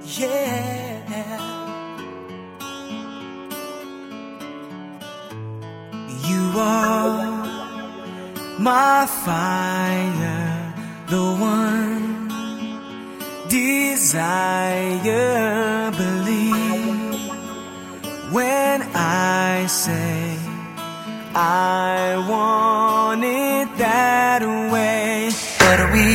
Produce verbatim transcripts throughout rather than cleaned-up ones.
yeah. You are my fire, the one desire. Believe when I say I want it that way. But we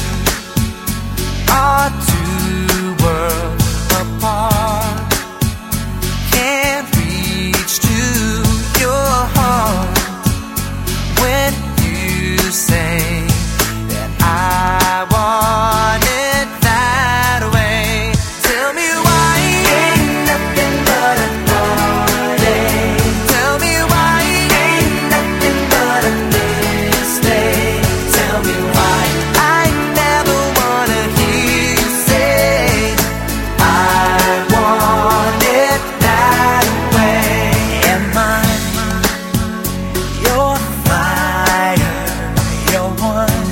are two worlds apart, can't reach to your heart when you say that I want it that way. Tell me why ain't nothing but a heartache. Tell me why ain't nothing but a mistake. Tell me why I never wanna hear you say I want it that way. Am I your fire, your one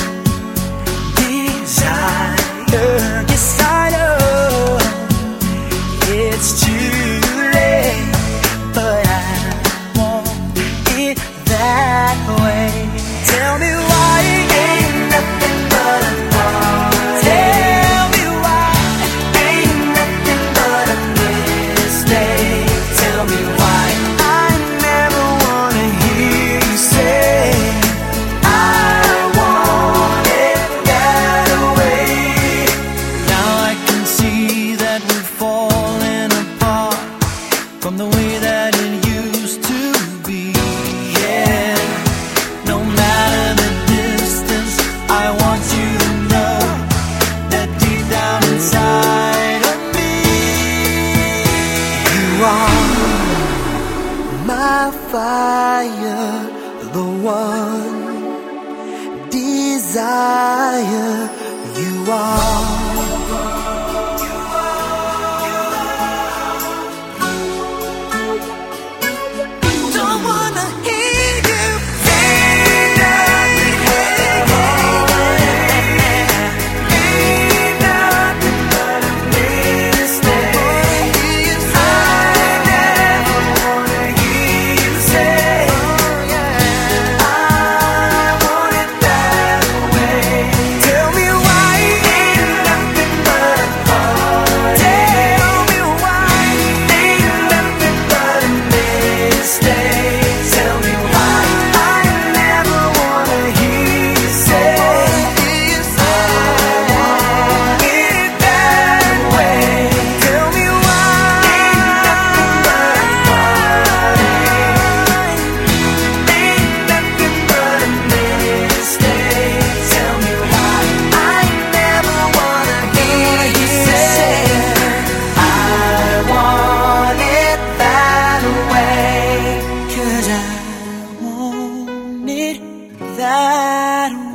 desire? Yes, I know it's too late, but I want it that way. Tell me why ain't nothing but a heartache. Tell me why ain't nothing but a mistake. Tell me why I never wanna hear you say I want it that way. Now I can see that we've fallen apart from the way that it used to be. Yeah, no matter the distance, I want you to know that deep down inside of me, you are my fire, the one desire. You are. Don't wanna hear you say nothing, ain't nothing but a mistake. I never wanna hear you say I want it that way. Tell me why ain't nothing but a heartache. Tell me why ain't nothing but a mistake. Tell me why I never wanna hear you say I want it that way. Tell me why ain't nothing but a heartache. Ain't nothing but a mistake. Tell me why I never wanna hear you say I want it that way. 'Cause I want it that way.